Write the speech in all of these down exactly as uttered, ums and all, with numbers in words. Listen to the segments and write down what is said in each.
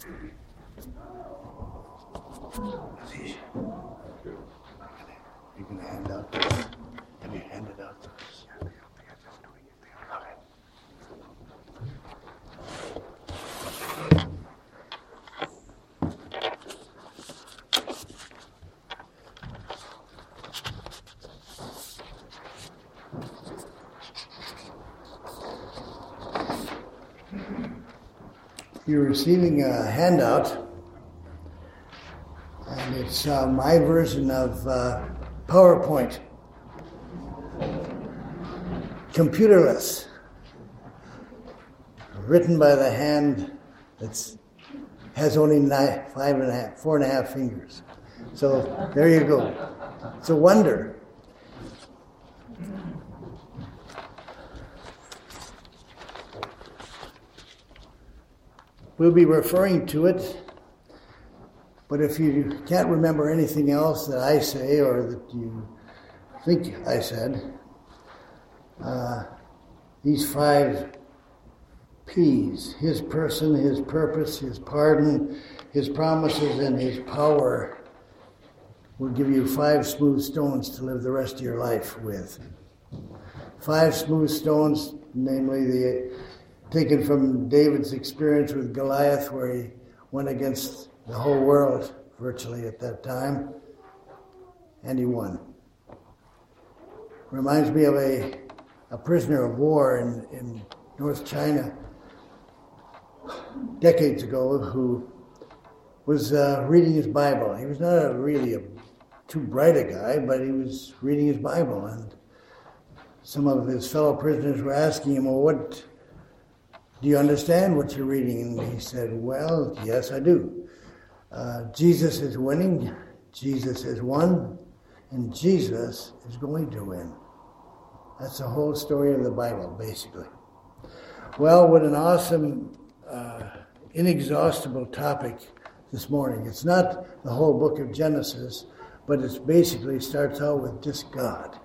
You can hand out. Have you handed out those? You're receiving a handout, and it's uh, my version of uh, PowerPoint, computerless, written by the hand that has only nine, five and a half, four and a half fingers. So there you go. It's a wonder. We'll be referring to it, but if you can't remember anything else that I say or that you think I said, uh, these five P's, his person, his purpose, his pardon, his promises, and his power, will give you five smooth stones to live the rest of your life with. Five smooth stones, namely the taken from David's experience with Goliath, where he went against the whole world virtually at that time, and he won. Reminds me of a, a prisoner of war in, in North China decades ago who was uh, reading his Bible. He was not a, really a, too bright a guy, but he was reading his Bible, and some of his fellow prisoners were asking him, well, what... do you understand what you're reading? And he said, well, yes, I do. Uh, Jesus is winning, Jesus has won, and Jesus is going to win. That's the whole story of the Bible, basically. Well, what an awesome, uh, inexhaustible topic this morning. It's not the whole book of Genesis, but it basically starts out with just God.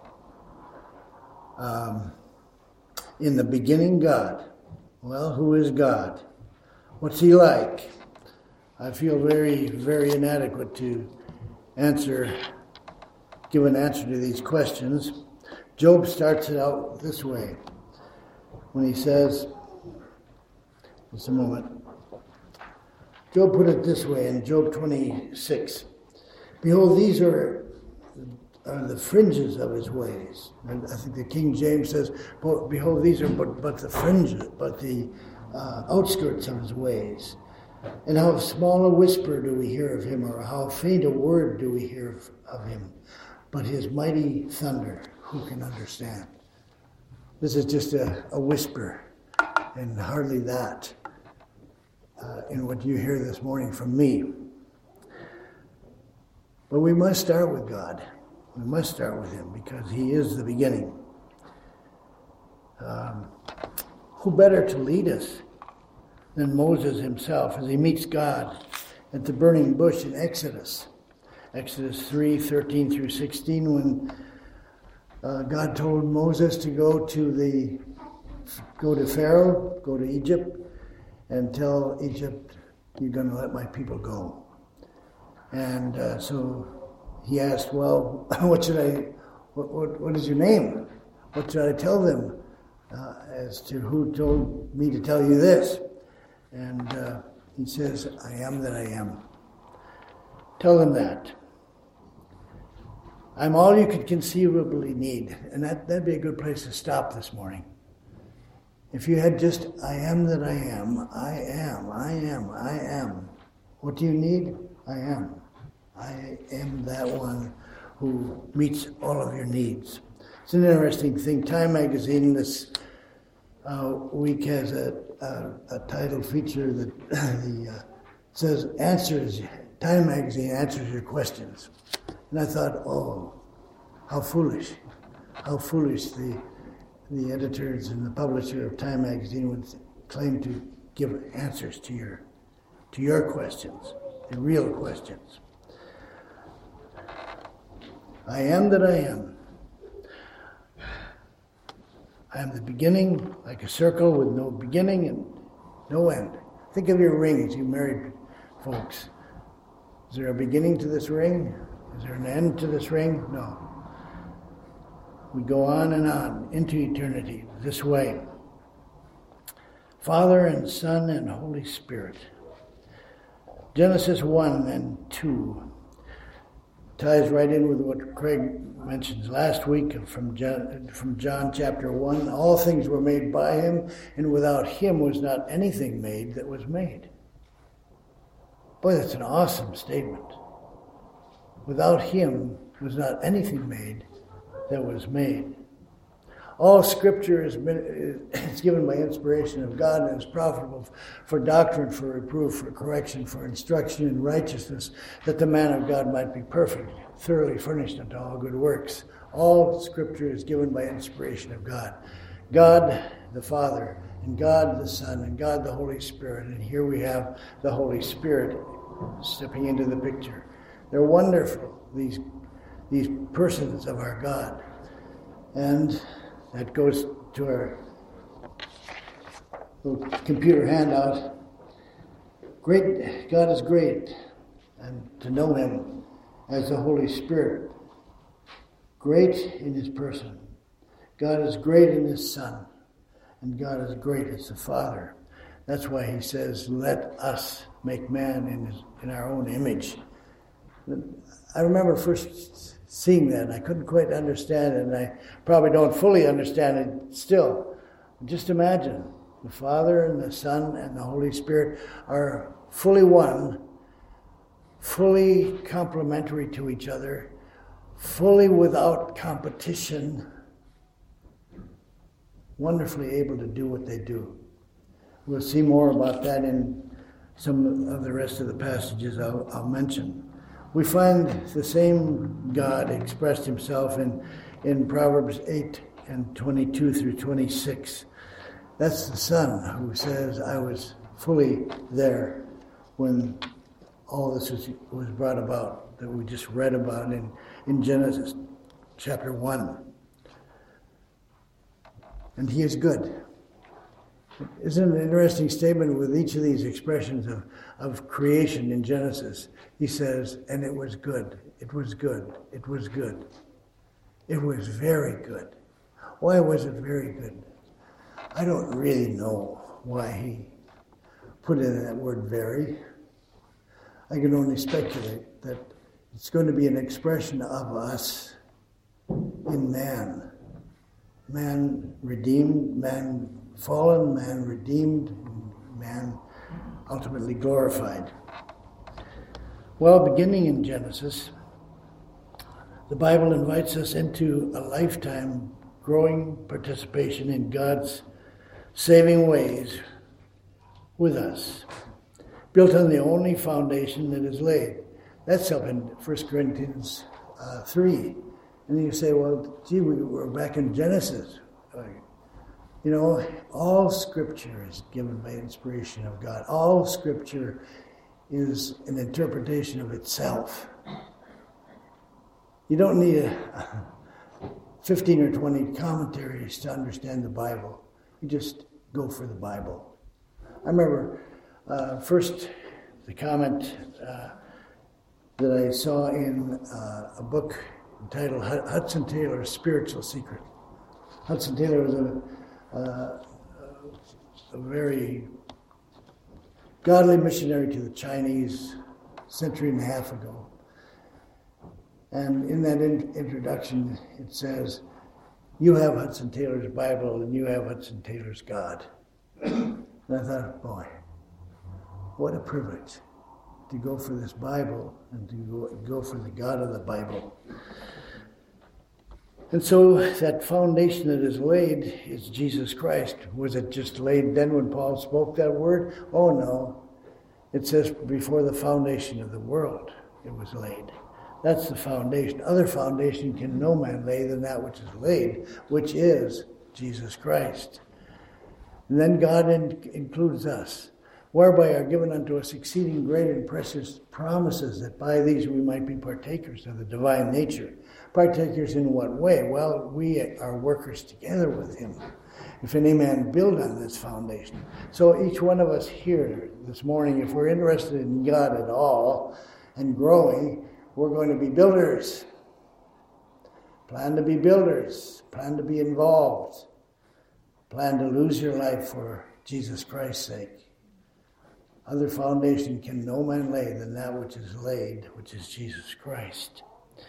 Um, in the beginning, God. Well, who is God? What's he like? I feel very, very inadequate to answer, give an answer to these questions. Job starts it out this way when he says, just a moment. Job put it this way in Job twenty-six. Behold, these are, are the fringes of his ways. And I think the King James says, behold, these are but, but the fringes, but the uh, outskirts of his ways. And how small a whisper do we hear of him, or how faint a word do we hear of, of him. But his mighty thunder, who can understand? This is just a, a whisper, and hardly that, uh, in what you hear this morning from me. But we must start with God. We must start with him because he is the beginning. Um, who better to lead us than Moses himself as he meets God at the burning bush in Exodus. Exodus three, thirteen through sixteen, when uh, God told Moses to go to the go to Pharaoh, go to Egypt, and tell Egypt, you're going to let my people go. And uh, so he asked, well, what should I, what, what, what is your name? What should I tell them uh, as to who told me to tell you this? And uh, he says, I am that I am. Tell them that. I'm all you could conceivably need. And that, that'd be a good place to stop this morning. If you had just, I am that I am, I am, I am, I am. What do you need? I am. I am that one who meets all of your needs. It's an interesting thing. Time magazine this uh, week has a, a, a title feature that the, uh, says, answers, Time magazine answers your questions. And I thought, oh, how foolish. How foolish the the editors and the publisher of Time magazine would claim to give answers to your to your questions, the real questions. I am that I am. I am the beginning, like a circle with no beginning and no end. Think of your rings. You married folks. Is there a beginning to this ring? Is there an end to this ring? No. We go on and on into eternity this way. Father and Son and Holy Spirit. Genesis one and two ties right in with what Craig mentioned last week from John, from John chapter one. All things were made by him, and without him was not anything made that was made. Boy, that's an awesome statement. Without him was not anything made that was made. All Scripture is, is given by inspiration of God and is profitable for doctrine, for reproof, for correction, for instruction in righteousness, that the man of God might be perfect, thoroughly furnished unto all good works. All Scripture is given by inspiration of God. God the Father, and God the Son, and God the Holy Spirit. And here we have the Holy Spirit stepping into the picture. They're wonderful, these, these persons of our God. And that goes to our little computer handout. Great, God is great, and to know him as the Holy Spirit. Great in his person. God is great in his Son, and God is great as the Father. That's why he says, let us make man in his, in our own image. I remember first seeing that, and I couldn't quite understand it, and I probably don't fully understand it still. Just imagine, the Father and the Son and the Holy Spirit are fully one, fully complementary to each other, fully without competition, wonderfully able to do what they do. We'll see more about that in some of the rest of the passages I'll, I'll mention. We find the same God expressed himself in, in Proverbs eight and twenty-two through twenty-six. That's the Son who says, I was fully there when all this was, was brought about, that we just read about in, in Genesis chapter one. And he is good. Isn't it an interesting statement with each of these expressions of, of creation in Genesis? He says, and it was good, it was good, it was good. It was very good. Why was it very good? I don't really know why he put in that word very. I can only speculate that it's going to be an expression of us in man. Man redeemed, man fallen, man redeemed, man ultimately glorified. Well, beginning in Genesis, the Bible invites us into a lifetime growing participation in God's saving ways with us, built on the only foundation that is laid. That's up in First Corinthians uh, three. And then you say, well, gee, we were back in Genesis. You know, all Scripture is given by inspiration of God. All Scripture is an interpretation of itself. You don't need a fifteen or twenty commentaries to understand the Bible. You just go for the Bible. I remember uh, first the comment uh, that I saw in uh, a book entitled Hudson Taylor's Spiritual Secret. Hudson Taylor was a Uh, a very godly missionary to the Chinese a century and a half ago. And in that in- introduction, it says, you have Hudson Taylor's Bible and you have Hudson Taylor's God. And I thought, boy, what a privilege to go for this Bible and to go, go for the God of the Bible. And so that foundation that is laid is Jesus Christ. Was it just laid then when Paul spoke that word? Oh no. It says before the foundation of the world it was laid. That's the foundation. Other foundation can no man lay than that which is laid, which is Jesus Christ. And then God in, includes us. whereby are given unto us exceeding great and precious promises, that by these we might be partakers of the divine nature. Partakers in what way? Well, we are workers together with him. If any man build on this foundation. So each one of us here this morning, if we're interested in God at all and growing, we're going to be builders. Plan to be builders. Plan to be involved. Plan to lose your life for Jesus Christ's sake. Other foundation can no man lay than that which is laid, which is Jesus Christ.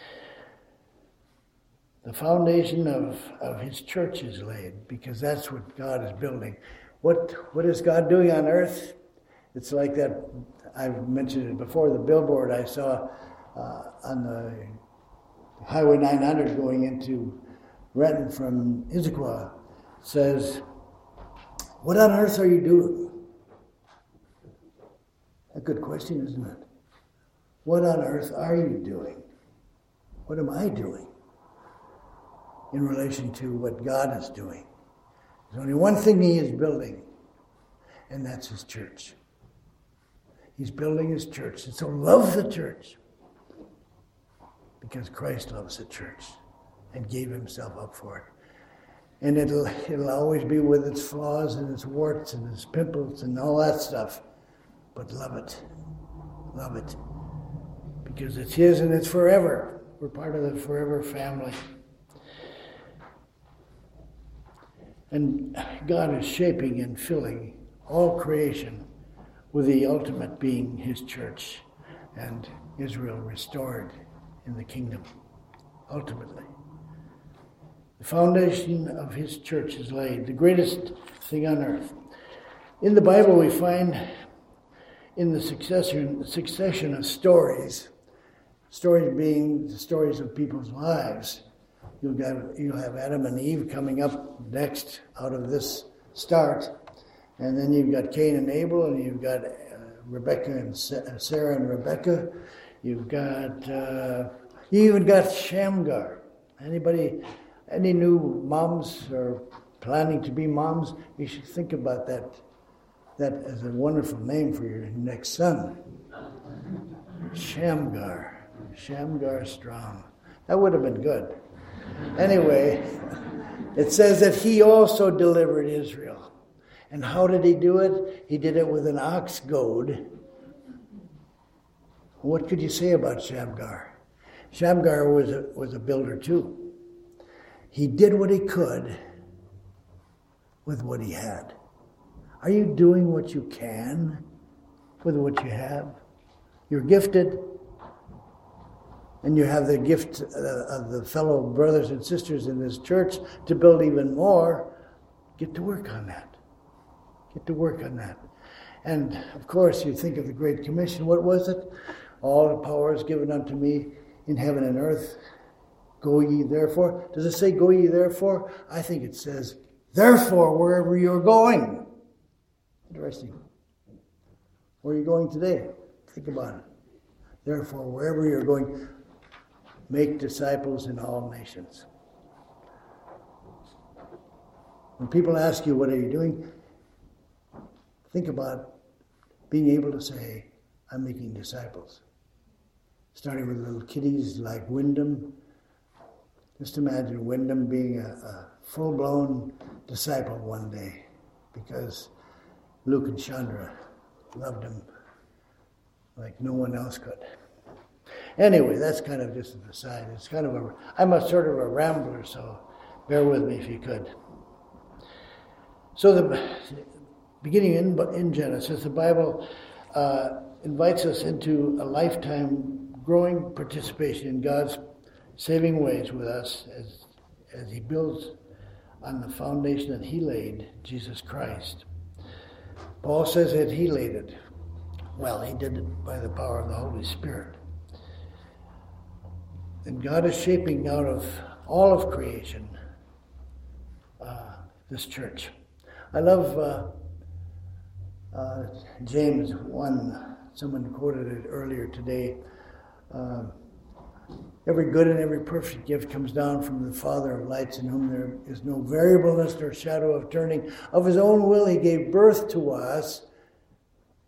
The foundation of, of his church is laid, because that's what God is building. What What is God doing on earth? It's like that, I've mentioned it before, the billboard I saw uh, on the Highway nine hundred going into Renton from Issaquah says, "What on earth are you doing?" A good question, isn't it? What on earth are you doing? What am I doing in relation to what God is doing? There's only one thing he is building, and that's his church. He's building his church. And so love the church, because Christ loves the church and gave himself up for it. And it'll it'll always be with its flaws and its warts and its pimples and all that stuff. But love it. Love it. Because it's his and it's forever. We're part of the forever family. And God is shaping and filling all creation, with the ultimate being his church and Israel restored in the kingdom, ultimately. The foundation of his church is laid, the greatest thing on earth. In the Bible we find, in the succession, succession of stories, stories being the stories of people's lives, you'll have, you'll have Adam and Eve coming up next out of this start, and then you've got Cain and Abel, and you've got uh, Rebecca and Sarah and Rebecca. You've got, uh, you even got Shamgar. Anybody, any new moms or planning to be moms, you should think about that, that as a wonderful name for your next son. Shamgar. Shamgar Strong. That would have been good. Anyway, it says that he also delivered Israel. And how did he do it? He did it with an ox goad. What could you say about Shamgar? Shamgar was a, was a builder too. He did what he could with what he had. Are you doing what you can with what you have? You're gifted, and you have the gift of the fellow brothers and sisters in this church to build even more. Get to work on that. Get to work on that. And, of course, you think of the Great Commission. What was it? All the power is given unto me in heaven and earth. Go ye therefore. Does it say go ye therefore? I think it says, therefore, wherever you're going. Interesting. Where are you going today? Think about it. Therefore, wherever you're going, make disciples in all nations. When people ask you, what are you doing? Think about being able to say, I'm making disciples. Starting with little kiddies like Wyndham. Just imagine Wyndham being a, a full-blown disciple one day, because Luke and Chandra loved him like no one else could. Anyway, that's kind of just an aside. It's kind of a, I'm a sort of a rambler, so bear with me if you could. So the beginning in, in Genesis, the Bible uh, invites us into a lifetime growing participation in God's saving ways with us as, as he builds on the foundation that he laid, Jesus Christ. Paul says that he laid it. Well, he did it by the power of the Holy Spirit. And God is shaping out of all of creation uh, this church. I love uh, uh, James one. Someone quoted it earlier today. Uh, every good and every perfect gift comes down from the Father of lights, in whom there is no variableness nor shadow of turning. Of his own will he gave birth to us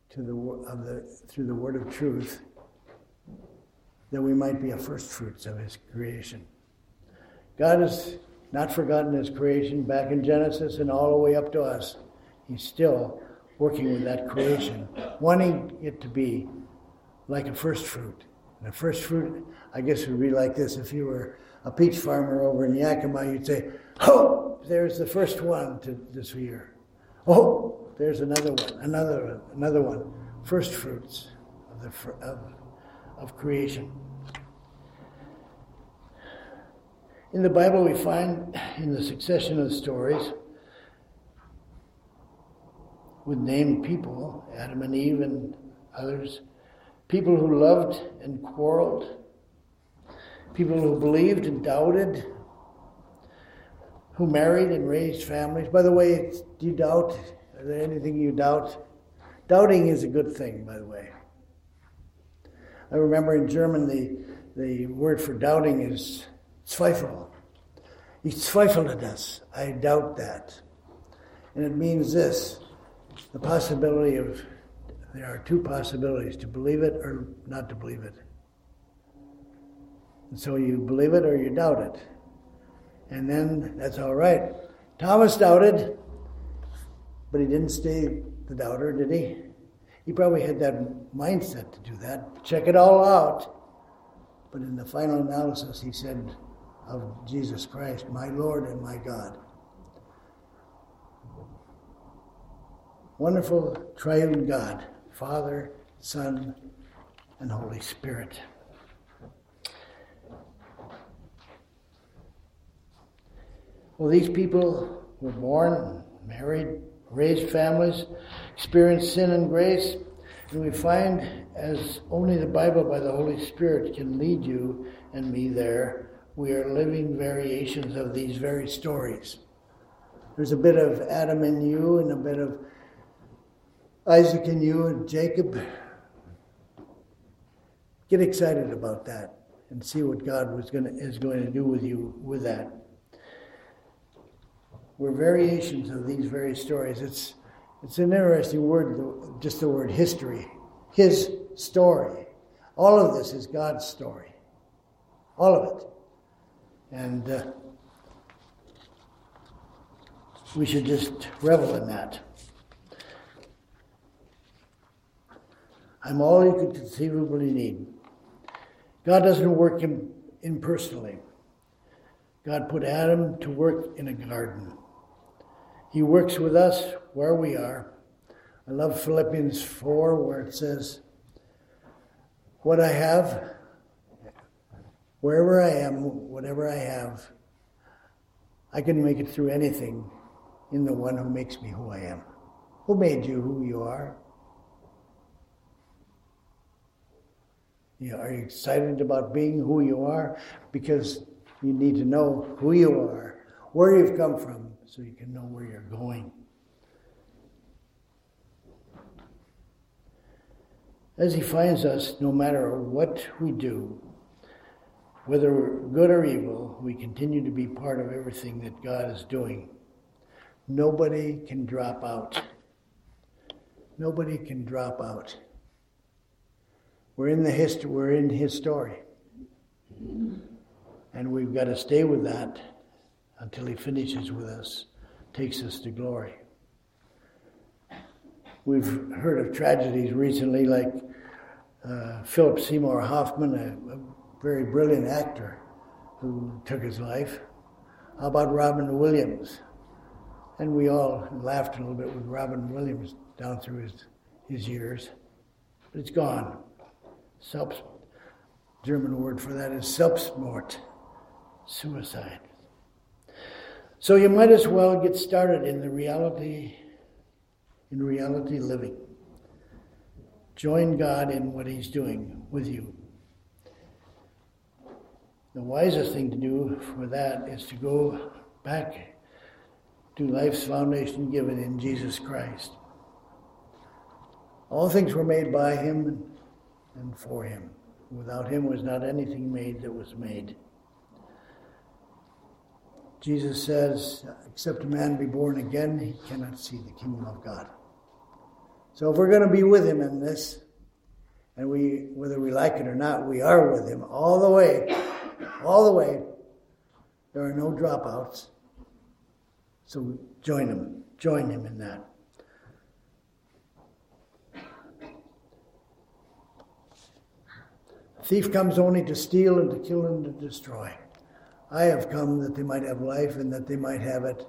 to the of the through the word of truth, that we might be a first fruits of his creation. God has not forgotten his creation back in Genesis and all the way up to us. He's still working with that creation, wanting it to be like a first fruit. And a first fruit, I guess, would be like this. If you were a peach farmer over in Yakima, you'd say, oh, there's the first one to this year. Oh, there's another one, another one, another one. First fruits of the of, of creation. In the Bible, we find in the succession of stories with named people, Adam and Eve and others, people who loved and quarreled, people who believed and doubted, who married and raised families. By the way, do you doubt? Is there anything you doubt? Doubting is a good thing, by the way. I remember in German the, the word for doubting is Zweifel. Ich zweifle das. I doubt that. And it means this, the possibility of, there are two possibilities, to believe it or not to believe it. And so you believe it or you doubt it. And then that's all right. Thomas doubted, but he didn't stay the doubter, did he? He probably had that mindset to do that, check it all out. But in the final analysis, he said of Jesus Christ, my Lord and my God. Wonderful triune God, Father, Son, and Holy Spirit. Well, these people were born, married, raised families, experienced sin and grace, and we find, as only the Bible by the Holy Spirit can lead you and me there, we are living variations of these very stories. There's a bit of Adam in you and a bit of Isaac in you and Jacob. Get excited about that and see what God was going to, is going to do with you with that. We're variations of these very stories. It's it's an interesting word, just the word history. His story. All of this is God's story. All of it. And uh, we should just revel in that. I'm all you could conceivably need. God doesn't work in, impersonally. God put Adam to work in a garden. He works with us where we are. I love Philippians four, where it says, what I have, wherever I am, whatever I have, I can make it through anything in the one who makes me who I am. Who made you who you are? You know, are you excited about being who you are? Because you need to know who you are, where you've come from, so you can know where you're going. As he finds us, no matter what we do, whether we're good or evil, we continue to be part of everything that God is doing. Nobody can drop out. Nobody can drop out. We're in the history, we're in his story. And we've got to stay with that until he finishes with us, takes us to glory. We've heard of tragedies recently like uh, Philip Seymour Hoffman, a, a very brilliant actor who took his life. How about Robin Williams? And we all laughed a little bit with Robin Williams down through his, his years. But it's gone. Selbst, German word for that is Selbstmord, suicide. So you might as well get started in the reality, in reality living. Join God in what he's doing with you. The wisest thing to do for that is to go back to life's foundation given in Jesus Christ. All things were made by him and for him. Without him was not anything made that was made. Jesus says, except a man be born again, he cannot see the kingdom of God. So if we're going to be with him in this, and we, whether we like it or not, we are with him all the way, all the way. There are no dropouts. So join him, join him in that. The thief comes only to steal and to kill and to destroy. I have come that they might have life and that they might have it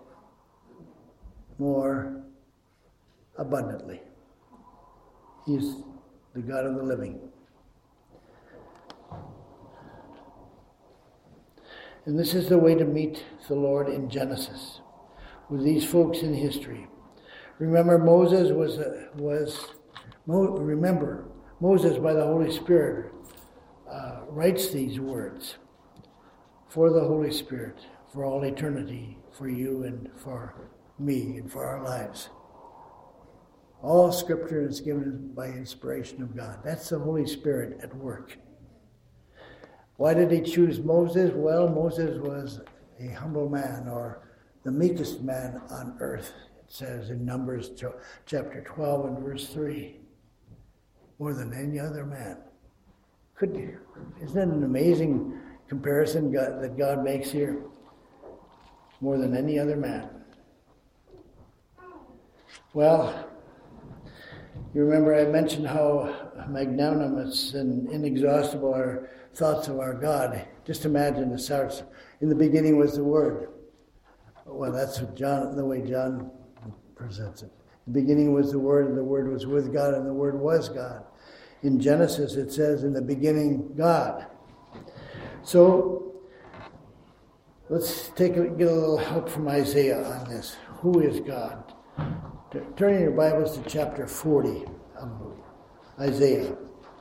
more abundantly. He is the God of the living. And this is the way to meet the Lord in Genesis, with these folks in history. Remember, Moses was, uh, was Mo, remember, Moses by the Holy Spirit uh, writes these words for the Holy Spirit, for all eternity, for you and for me and for our lives. All Scripture is given by inspiration of God. That's the Holy Spirit at work. Why did he choose Moses? Well, Moses was a humble man, or the meekest man on earth, it says in Numbers chapter twelve and verse three. More than any other man. Could you, isn't that an amazing comparison God, that God makes here? More than any other man. Well, you remember I mentioned how magnanimous and inexhaustible are thoughts of our God. Just imagine the starts. In the beginning was the Word. Well, that's what John, the way John presents it. In the beginning was the Word, and the Word was with God, and the Word was God. In Genesis, it says, in the beginning, God. So, let's take a, get a little help from Isaiah on this. Who is God? Turning your Bibles to chapter forty of Isaiah.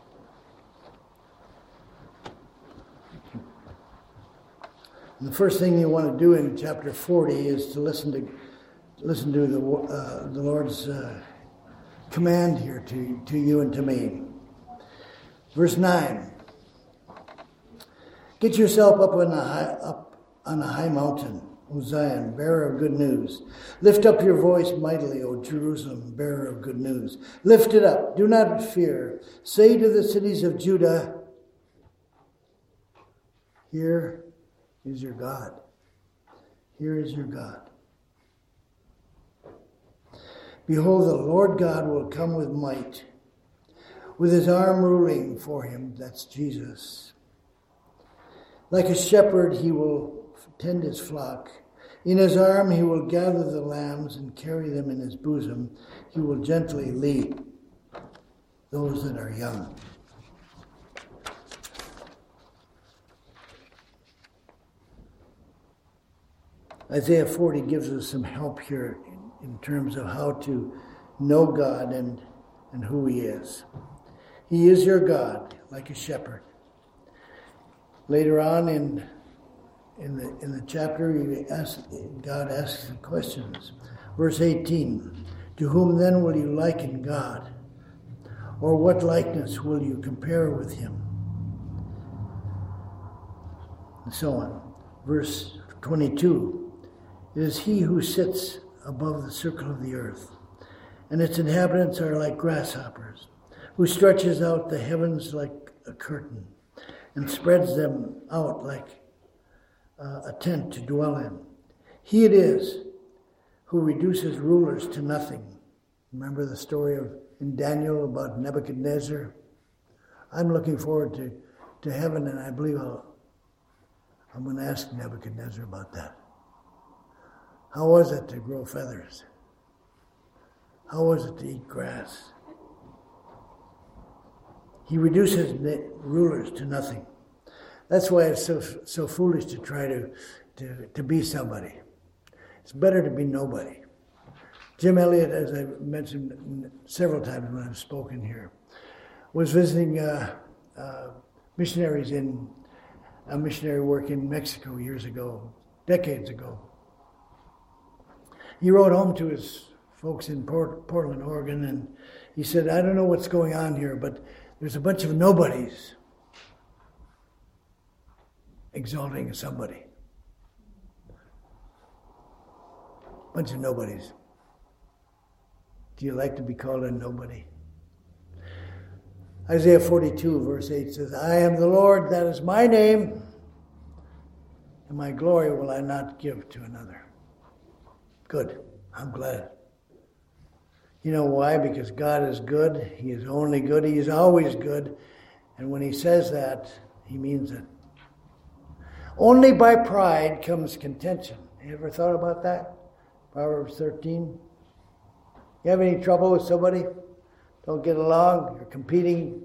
And the first thing you want to do in chapter forty is to listen to listen to the uh, the Lord's uh, command here to, to you and to me. Verse nine. Get yourself up on a high, up on a high mountain, O Zion, bearer of good news. Lift up your voice mightily, O Jerusalem, bearer of good news. Lift it up, do not fear. Say to the cities of Judah, here is your God. Here is your God. Behold, the Lord God will come with might, with his arm ruling for him, that's Jesus. Like a shepherd, he will tend his flock. In his arm he will gather the lambs and carry them in his bosom. He will gently lead those that are young. Isaiah forty gives us some help here in, in terms of how to know God and, and who he is. He is your God, like a shepherd. Later on in in the in the chapter, he asks, God asks the questions. Verse eighteen, to whom then will you liken God? Or what likeness will you compare with him? And so on. Verse twenty-two, it is he who sits above the circle of the earth, and its inhabitants are like grasshoppers, who stretches out the heavens like a curtain, and spreads them out like uh, a tent to dwell in. He it is who reduces rulers to nothing. Remember the story of in Daniel about Nebuchadnezzar? I'm looking forward to, to heaven, and I believe I'll, I'm going to ask Nebuchadnezzar about that. How was it to grow feathers? How was it to eat grass? He reduces rulers to nothing. That's why it's so so foolish to try to, to, to be somebody. It's better to be nobody. Jim Elliot, as I mentioned several times when I've spoken here, was visiting uh, uh, missionaries in a missionary work in Mexico years ago, decades ago. He wrote home to his folks in Port, Portland, Oregon, and he said, I don't know what's going on here, but there's a bunch of nobodies exalting somebody. Bunch of nobodies. Do you like to be called a nobody? Isaiah forty-two, verse eight says, I am the Lord, that is my name, and my glory will I not give to another. Good. I'm glad. You know why? Because God is good. He is only good. He is always good. And when he says that, he means it. Only by pride comes contention. You ever thought about that? Proverbs thirteen. You have any trouble with somebody? Don't get along? You're competing?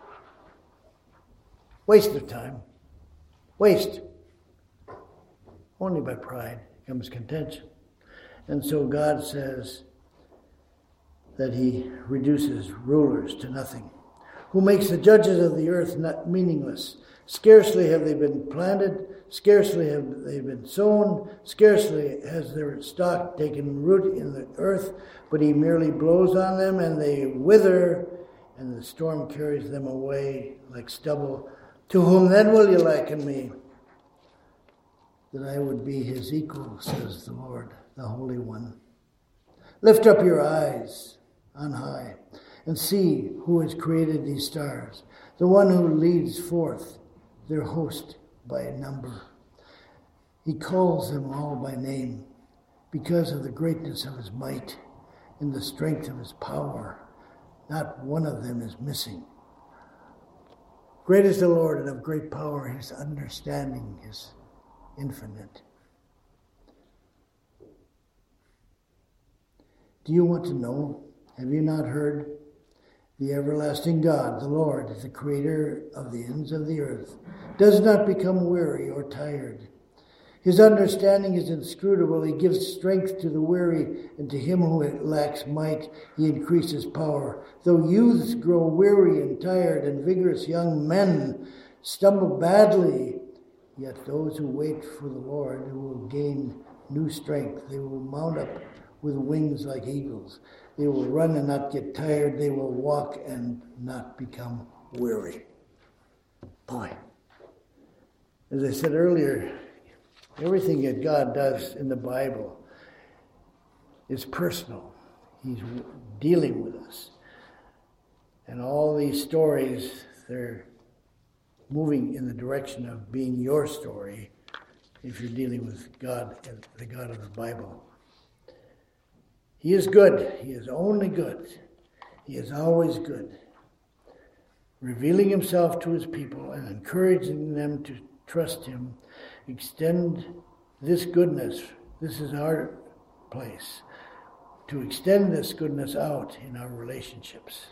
Waste of time. Waste. Only by pride comes contention. And so God says that he reduces rulers to nothing, who makes the judges of the earth not meaningless. Scarcely have they been planted, scarcely have they been sown, scarcely has their stock taken root in the earth, but he merely blows on them and they wither, and the storm carries them away like stubble. To whom then will you liken me? That I would be his equal, says the Lord, the Holy One. Lift up your eyes on high and see who has created these stars, the one who leads forth their host by number. He calls them all by name because of the greatness of his might and the strength of his power. Not one of them is missing. Great is the Lord, and of great power. His understanding is infinite. Do you want to know? Have you not heard? The everlasting God, the Lord, the creator of the ends of the earth, does not become weary or tired. His understanding is inscrutable. He gives strength to the weary, and to him who lacks might, he increases power. Though youths grow weary and tired, and vigorous young men stumble badly, yet those who wait for the Lord will gain new strength. They will mount up with wings like eagles. They will run and not get tired. They will walk and not become weary. Boy, as I said earlier, everything that God does in the Bible is personal. He's dealing with us. And all these stories, they're moving in the direction of being your story if you're dealing with God, the God of the Bible. He is good. He is only good. He is always good. Revealing himself to his people and encouraging them to trust him. Extend this goodness. This is our place. To extend this goodness out in our relationships.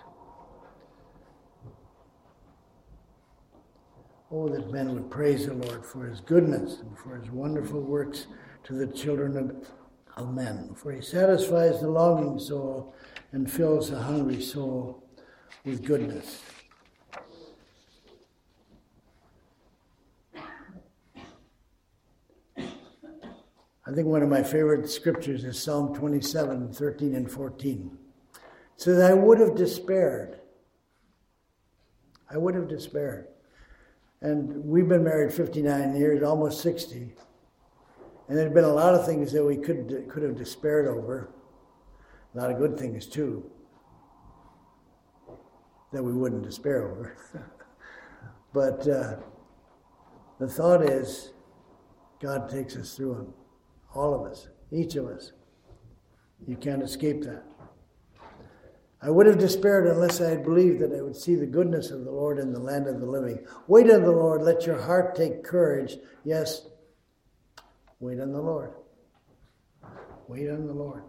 Oh, that men would praise the Lord for his goodness and for his wonderful works to the children of of men, for he satisfies the longing soul and fills the hungry soul with goodness. I think one of my favorite scriptures is Psalm twenty-seven, thirteen and fourteen. It says, I would have despaired. I would have despaired. And we've been married fifty-nine years, almost sixty. And there have been a lot of things that we could could have despaired over. A lot of good things, too, that we wouldn't despair over. But uh, the thought is, God takes us through them. All of us, each of us. You can't escape that. I would have despaired unless I had believed that I would see the goodness of the Lord in the land of the living. Wait on the Lord, let your heart take courage. Yes, wait on the Lord. Wait on the Lord.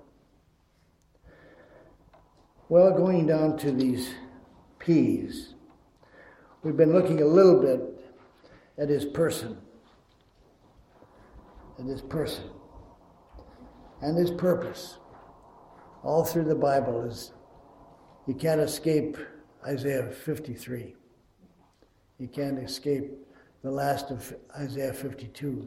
Well, going down to these P's, we've been looking a little bit at his person. At his person. And his purpose. All through the Bible is, you can't escape Isaiah fifty-three. You can't escape the last of Isaiah fifty-two.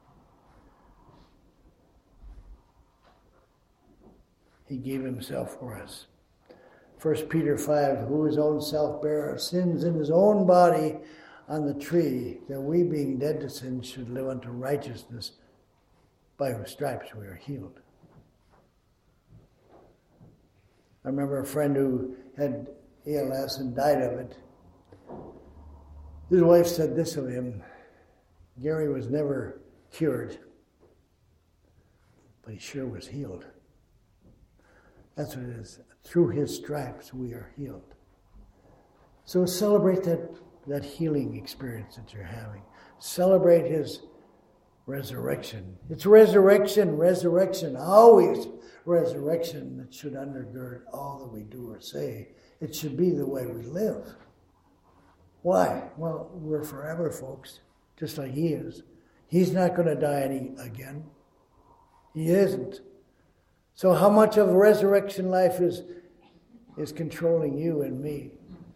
He gave himself for us. First Peter five, who his own self bare our sins in his own body on the tree, that we being dead to sin should live unto righteousness, by whose stripes we are healed. I remember a friend who had A L S and died of it. His wife said this of him: Gary was never cured, but he sure was healed. That's what it is. Through his stripes we are healed. So celebrate that, that healing experience that you're having. Celebrate his resurrection. It's resurrection, resurrection, always resurrection that should undergird all that we do or say. It should be the way we live. Why? Well, we're forever, folks, just like he is. He's not going to die any again. He isn't. So how much of resurrection life is, is controlling you and me?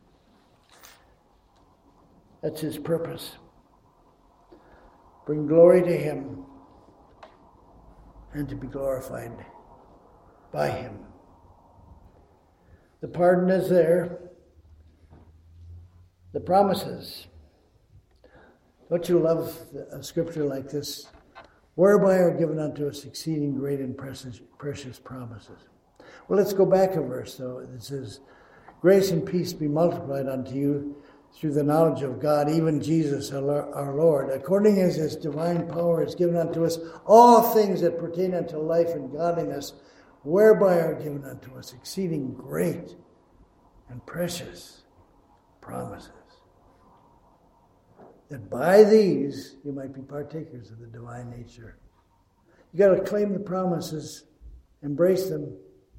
That's his purpose. Bring glory to him and to be glorified by him. The pardon is there. The promises. Don't you love a scripture like this? Whereby are given unto us exceeding great and precious, precious promises. Well, let's go back a verse, though. It says, grace and peace be multiplied unto you through the knowledge of God, even Jesus our Lord, according as his divine power is given unto us all things that pertain unto life and godliness, whereby are given unto us exceeding great and precious promises. That by these you might be partakers of the divine nature. You got to claim the promises, embrace them,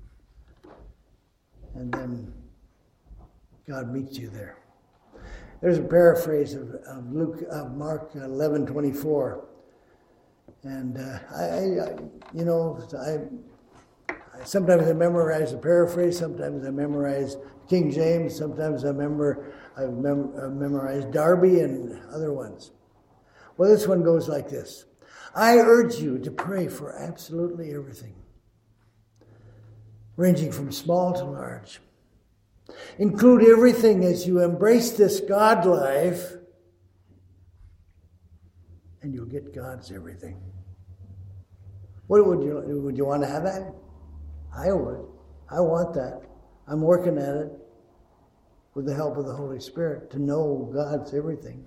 and then God meets you there. There's a paraphrase of, of Luke, of Mark eleven twenty-four, and uh, I, I, you know, I, I sometimes I memorize the paraphrase, sometimes I memorize King James, sometimes I remember I've mem- uh, memorized Darby and other ones. Well, this one goes like this: I urge you to pray for absolutely everything, ranging from small to large. Include everything as you embrace this God life, and you'll get God's everything. What would you would you want to have that? I would. I want that. I'm working at it with the help of the Holy Spirit to know God's everything.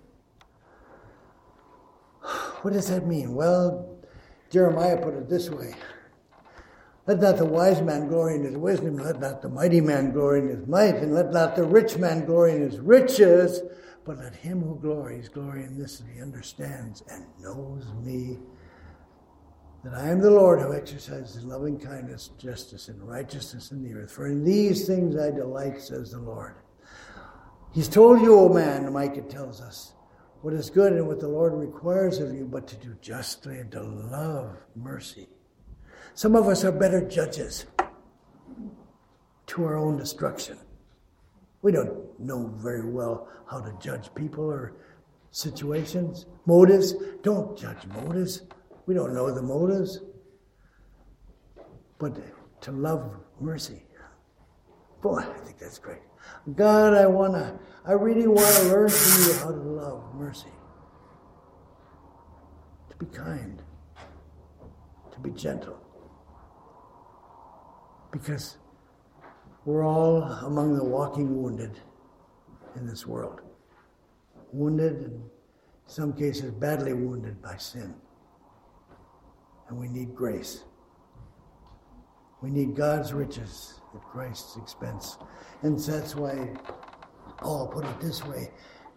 What does that mean? Well, Jeremiah put it this way: let not the wise man glory in his wisdom, let not the mighty man glory in his might, and let not the rich man glory in his riches, but let him who glories glory in this, that he understands and knows me, that I am the Lord who exercises loving kindness, justice, and righteousness in the earth. For in these things I delight, says the Lord. He's told you, O man, Micah tells us, what is good and what the Lord requires of you, but to do justly and to love mercy. Some of us are better judges to our own destruction. We don't know very well how to judge people or situations. Motives, don't judge motives. We don't know the motives. But to love mercy. Boy, I think that's great. God, I wanna, I really want to learn from you how to love mercy. To be kind. To be gentle. Because we're all among the walking wounded in this world. Wounded, and in some cases badly wounded by sin. And we need grace. We need God's riches at Christ's expense. And that's why Paul put it this way: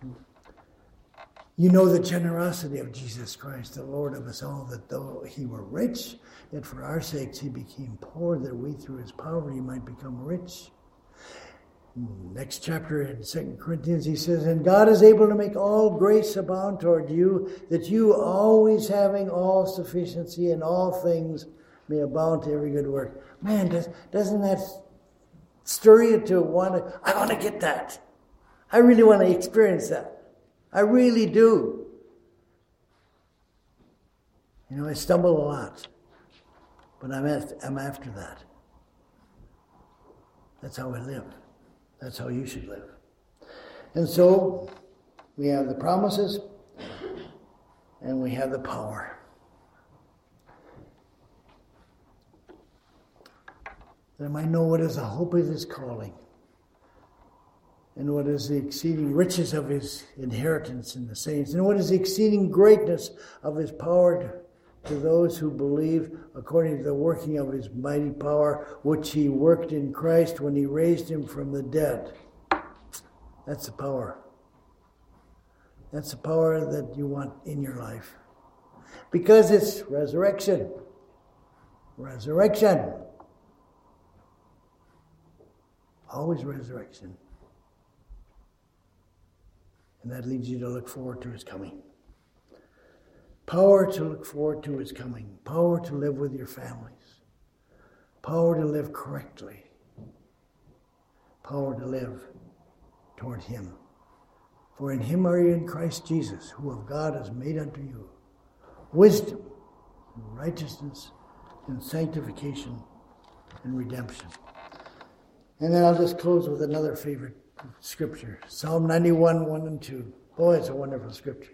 you know the generosity of Jesus Christ, the Lord of us all, that though he were rich, yet for our sakes he became poor, that we through his poverty might become rich. Next chapter in Second Corinthians, he says, and God is able to make all grace abound toward you, that you, always having all sufficiency in all things, may abound to every good work. Man, does, doesn't that stir you to want to, I want to get that. I really want to experience that. I really do. You know, I stumble a lot, but I'm after, I'm after that. That's how I live. That's how you should live. And so, we have the promises, and we have the power. that I might know what is the hope of his calling, and what is the exceeding riches of his inheritance in the saints, and what is the exceeding greatness of his power to, to those who believe, according to the working of his mighty power, which he worked in Christ when he raised him from the dead. That's the power. That's the power that you want in your life. Because it's resurrection. Resurrection. Always resurrection. And that leads you to look forward to his coming. Power to look forward to his coming. Power to live with your families. Power to live correctly. Power to live toward him. For in him are you in Christ Jesus, who of God has made unto you wisdom, and righteousness, and sanctification, and redemption. And then I'll just close with another favorite scripture. Psalm ninety-one, one and two. Boy, it's a wonderful scripture.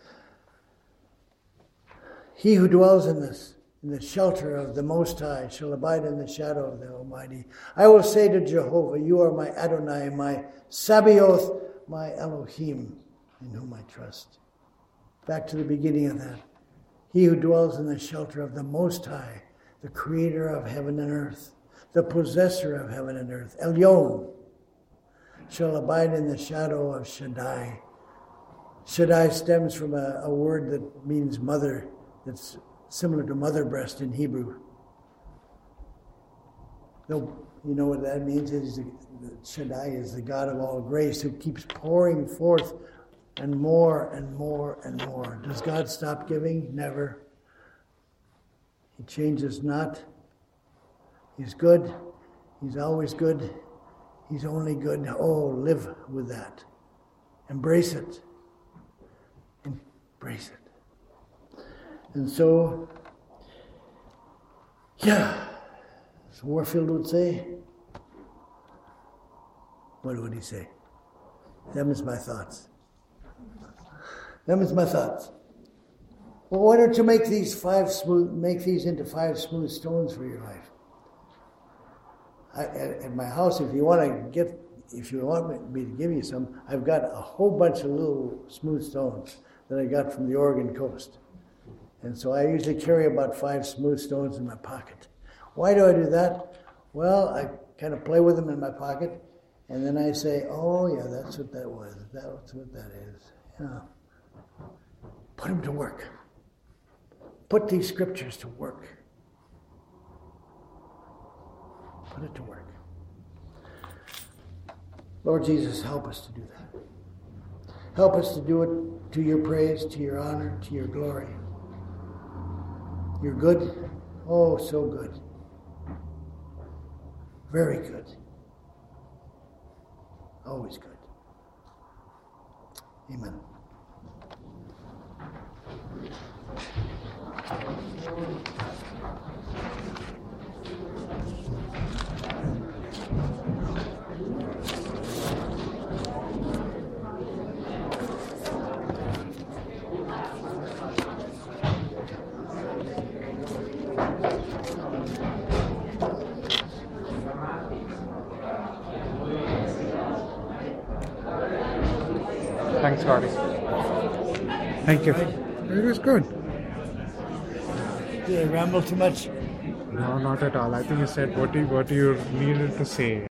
He who dwells in this, in the shelter of the Most High shall abide in the shadow of the Almighty. I will say to Jehovah, you are my Adonai, my Sabaoth, my Elohim, in whom I trust. Back to the beginning of that. He who dwells in the shelter of the Most High, the creator of heaven and earth, the possessor of heaven and earth, Elyon, shall abide in the shadow of Shaddai. Shaddai stems from a, a word that means mother, that's similar to mother breast in Hebrew. Though you know what that means? Is Shaddai is the God of all grace who keeps pouring forth and more and more and more. Does God stop giving? Never. He changes not. He's good. He's always good. He's only good. Oh, live with that. Embrace it. Embrace it. And so, yeah, as Warfield would say, what would he say? Them is my thoughts. Them is my thoughts. Well, why don't you make these five smooth, make these into five smooth stones for your life? I, at, at my house, if you want to get, if you want me to give you some, I've got a whole bunch of little smooth stones that I got from the Oregon coast. And so I usually carry about five smooth stones in my pocket. Why do I do that? Well, I kind of play with them in my pocket, and then I say, oh, yeah, that's what that was. That's what that is. Yeah. Put them to work. Put these scriptures to work. Put it to work. Lord Jesus, help us to do that. Help us to do it to your praise, to your honor, to your glory. You're good. Oh, so good. Very good. Always good. Amen. Thanks, Scotty. Thank you. It was good. Did I ramble too much? No, not at all. I think you said what you, what you needed to say.